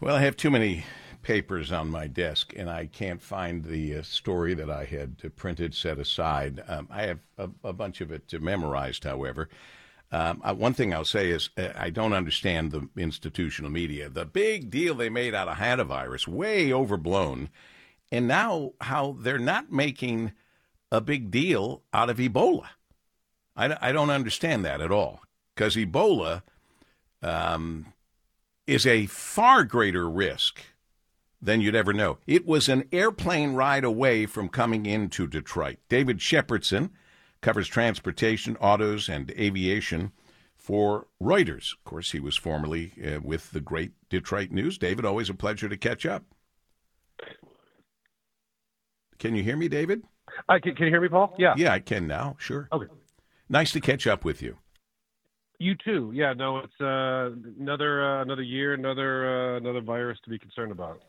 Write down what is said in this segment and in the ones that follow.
Well, I have too many papers on my desk, and I can't find the story that I had printed set aside. I have a bunch of it memorized, however. One thing I'll say is I don't understand the institutional media. The big deal they made out of hantavirus, way overblown. And now how they're not making a big deal out of Ebola. I don't understand that at all, because Ebola is a far greater risk than you'd ever know. It was an airplane ride away from coming into Detroit. David Shepardson covers transportation, autos, and aviation for Reuters. Of course, he was formerly with the great Detroit News. David, always a pleasure to catch up. Can you hear me, David? Can you hear me, Paul? Yeah. Yeah, I can now. Sure. Okay. Nice to catch up with you. You too. Yeah. No, it's another year, another virus to be concerned about.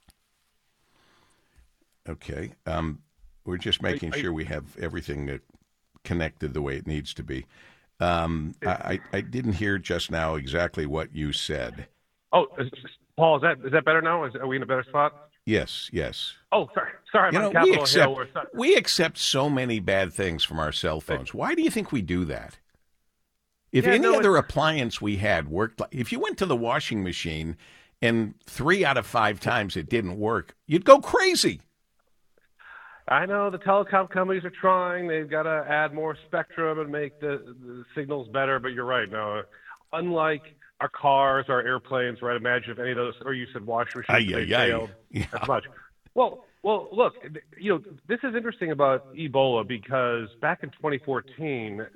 Okay. We're just making sure we have everything connected the way it needs to be. I didn't hear just now exactly what you said. Oh, Paul, is that better now? Are we in a better spot? Yes. Oh, sorry. I'm on Capitol Hill. We accept so many bad things from our cell phones. Why do you think we do that? If any other appliance we had worked, if you went to the washing machine and 3 out of 5 times it didn't work, you'd go crazy. I know the telecom companies are trying. They've got to add more spectrum and make the signals better. But you're right. No, unlike our cars, our airplanes, right? Imagine if any of those, or you said washing machines, they failed as much. Well, look, this is interesting about Ebola because back in 2014,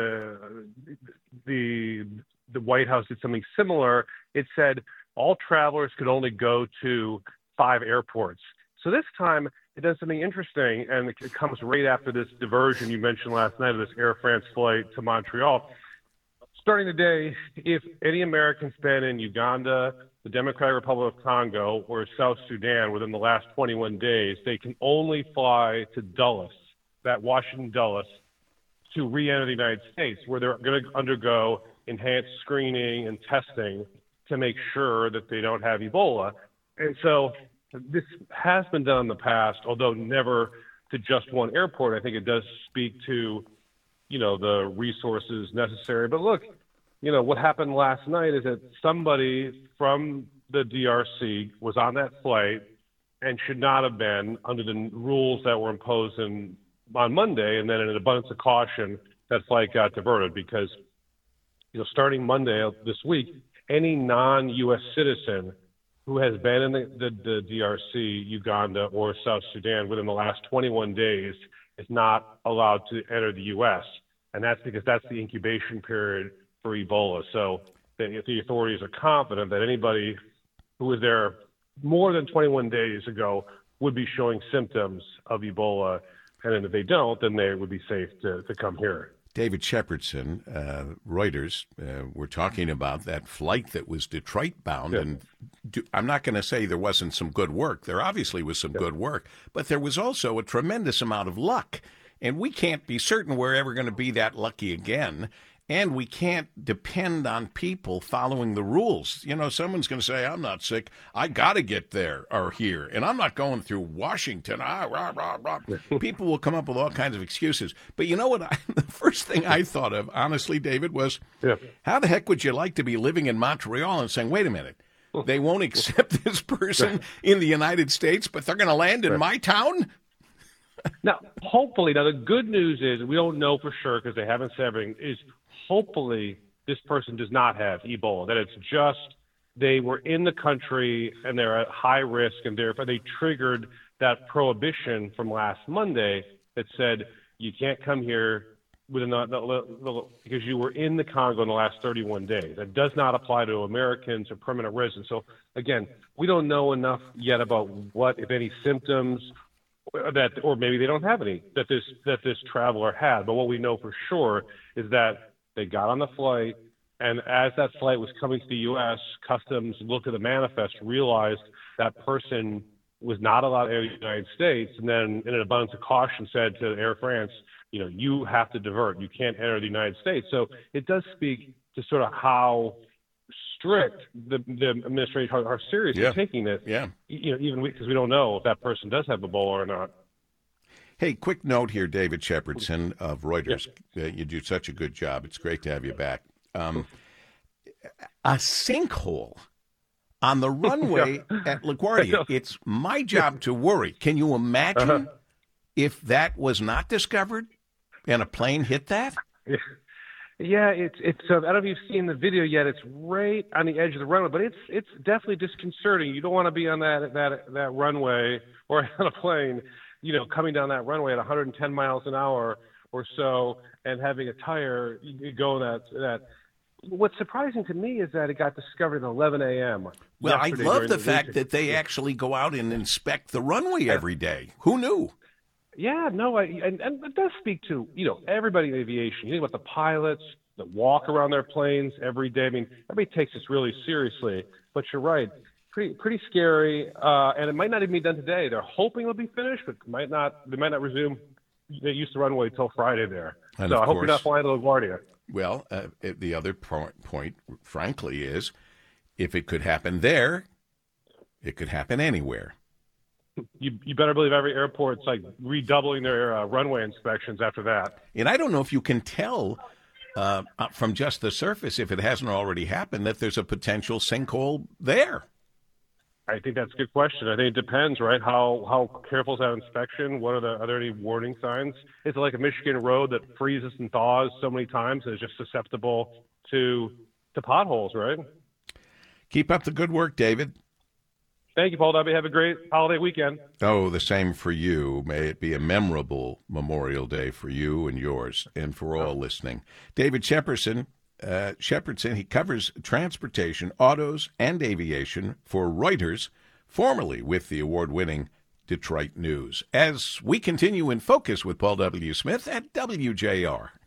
the White House did something similar. It said all travelers could only go to 5 airports. So this time it does something interesting, and it comes right after this diversion you mentioned last night of this Air France flight to Montreal. Starting today, if any Americans been in Uganda, the Democratic Republic of Congo, or South Sudan within the last 21 days, they can only fly to Dulles, that Washington Dulles, to re-enter the United States, where they're going to undergo enhanced screening and testing to make sure that they don't have Ebola. And so this has been done in the past, although never to just one airport. I think it does speak to, the resources necessary. But look, what happened last night is that somebody from the DRC was on that flight and should not have been under the rules that were imposed on Monday. And then in an abundance of caution, that flight got diverted because, starting Monday this week, any non-U.S. citizen who has been in the DRC, Uganda, or South Sudan within the last 21 days is not allowed to enter the U.S. And that's because that's the incubation period for Ebola. So the authorities are confident that anybody who was there more than 21 days ago would be showing symptoms of Ebola. And then if they don't, then they would be safe to come here. David Shepardson, Reuters, we're talking about that flight that was Detroit bound. Yeah. And I'm not going to say there wasn't some good work. There obviously was some good work, but there was also a tremendous amount of luck. And we can't be certain we're ever going to be that lucky again. And we can't depend on people following the rules. Someone's going to say, I'm not sick. I got to get there or here. And I'm not going through Washington. People will come up with all kinds of excuses. But you know what? The first thing I thought of, honestly, David, was how the heck would you like to be living in Montreal and saying, wait a minute, they won't accept this person in the United States, but they're going to land in my town? Now, hopefully, the good news is, we don't know for sure because they haven't said everything, is hopefully this person does not have Ebola, that it's just they were in the country and they're at high risk, and therefore they triggered that prohibition from last Monday that said you can't come here because you were in the Congo in the last 31 days. That does not apply to Americans or permanent residents. So, again, we don't know enough yet about what, if any, symptoms or maybe they don't have any that this traveler had. But what we know for sure is that they got on the flight, and as that flight was coming to the U.S., Customs looked at the manifest, realized that person was not allowed to enter the United States, and then in an abundance of caution said to Air France, you have to divert. You can't enter the United States. So it does speak to sort of how strict the administration, how serious they're taking this. Yeah. Even because we don't know if that person does have Ebola or not. Hey, quick note here, David Shepardson of Reuters. Yeah. You do such a good job. It's great to have you back. A sinkhole on the runway at LaGuardia. It's my job to worry. Can you imagine if that was not discovered and a plane hit that? Yeah, it's. I don't know if you've seen the video yet. It's right on the edge of the runway, but it's definitely disconcerting. You don't want to be on that runway or on a plane, coming down that runway at 110 miles an hour or so, and having a tire go that. What's surprising to me is that it got discovered at 11 a.m. Well, I love the fact that they actually go out and inspect the runway every day. Who knew? Yeah, no, and it does speak to, everybody in aviation. You think about the pilots that walk around their planes every day. I mean, everybody takes this really seriously, but you're right. Pretty scary, and it might not even be done today. They're hoping it'll be finished, but they might not resume the use of the runway until Friday there. And so I hope you're not flying to LaGuardia. Well, the other point, frankly, is if it could happen there, it could happen anywhere. You better believe every airport's like redoubling their runway inspections after that. And I don't know if you can tell from just the surface, if it hasn't already happened, that there's a potential sinkhole there. I think that's a good question. I think it depends, right? How careful is that inspection? Are there any warning signs? Is it like a Michigan road that freezes and thaws so many times and is just susceptible to potholes, right? Keep up the good work, David. Thank you, Paul W. Have a great holiday weekend. Oh, the same for you. May it be a memorable Memorial Day for you and yours and for all listening. David Shepardson, he covers transportation, autos, and aviation for Reuters, formerly with the award-winning Detroit News. As we continue in focus with Paul W. Smith at WJR.